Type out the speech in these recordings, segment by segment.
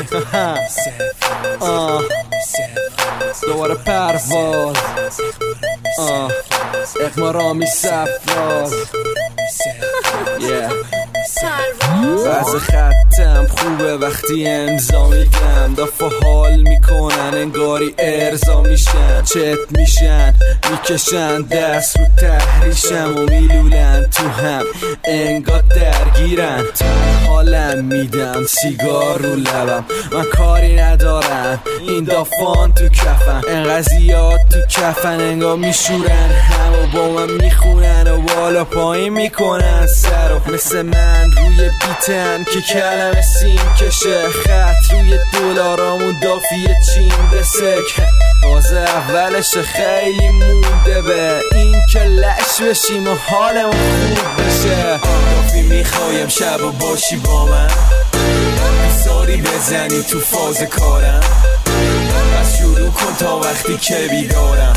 دوباره پرواز اقمارامی سفراز بعض خطم خوبه وقتی امضا میدم دفعه حال میکنن انگاری ارضا میشن چت میشن میکشن دست رو تحریشم و میلولن تو هم انگار درگیرن حالم میدم سیگار رو لبم من کاری ندارم این دافان تو کفم انقدر زیاد تو کفن انگار میشورن هم و با من میخونن و بالا پایین میکنن سر و مثل من روی بیتن که کلمه سیم کشه خط روی دلارامون دافی چین بسک تازه اولش خیلی مونده به این که لش بشیم و حالمون خوب بشه دافی میخوایم شب و باشی با من ساری بزنی تو فاز کارم بس شروع کن تا وقتی که بیدارم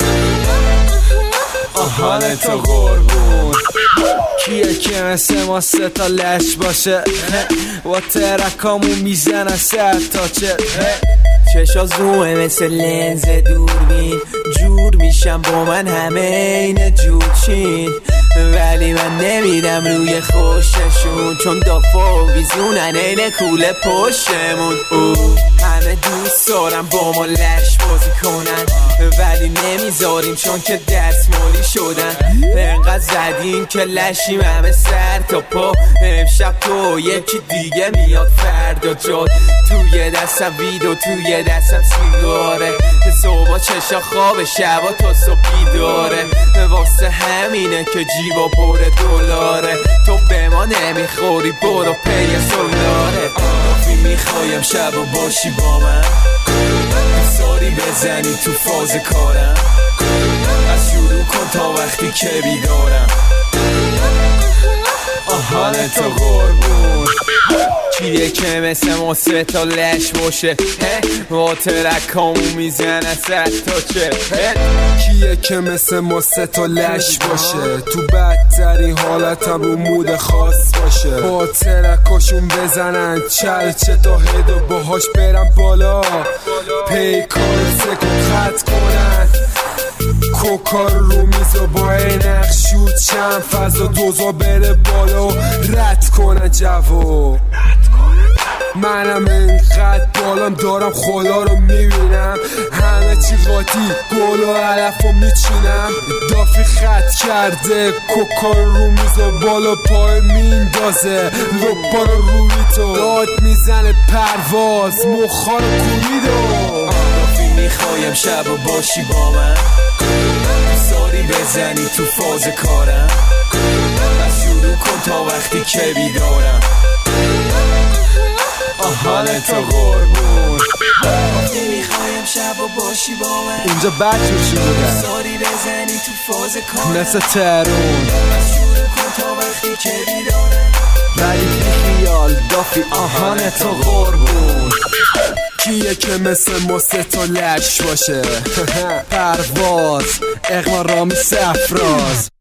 آهان تو قربون کیه که مثل ما سه تا لش باشه با ترکامون میزنن سر تا چه چشا زومه مثل لنز دوربین جور میشم با من همه این جوچین ولی من نمیدم روی خوششون چون دافا و ویزونن این کوله پشتمون همه دوست دارم با ما لش بازی کنن ولی نمیذاریم چون که دستمالی شدن انقدر زدیم که لشیم همه سر تا پا امشب تو یکی دیگه میاد فردا جاد توی دستم ویدو توی دستم سیگاره صبح چشا خواب شبا تا صبح بیداره واسه همینه که جیبا پر دلاره تو به ما نمیخوری برو پی سولاره آفی میخوایم شب و باشی با من ساری بزنی تو فاز کارم از شروع کن تا وقتی که بیدارم آهان تو قربون کیه که مثل ما سه تا لش باشه با ترکامون میزنه سر تا چه کیه که مثل ما سه تا لش باشه تو بدترین حالتم رو مود خاص باشه با ترکاشون بزنن چلچه تا هد و باهاش برم بالا پیکار سکو خط کنن کوکار رو میز و با نقش شود چند فضا دوزا بره بالا رد کنن جوو منم اینقدر بالام دارم خدا رو میبینم همه چی قاطی گل و علف رو میچینم دافی خط کرده کوکار رو میز و بالا پای میندازه لپا رو روی تو داد میزنه پرواز مخار کوریدو دافی میخوایم شب و باشی با من ساری بزنی تو فاز کارم بس شروع کن تا وقتی که بیدارم آهان تو قربون نمیخوایم شب و باشی با من اینجا بچوشی بودن ساری بزنی تو فاز کارم مثل ترون بس شروع کن تا وقتی که بیدارم ولی خیال دافی آهان تو قربون کیه که مثل ما سه تا لش باشه پرواز اقمارامی سفراز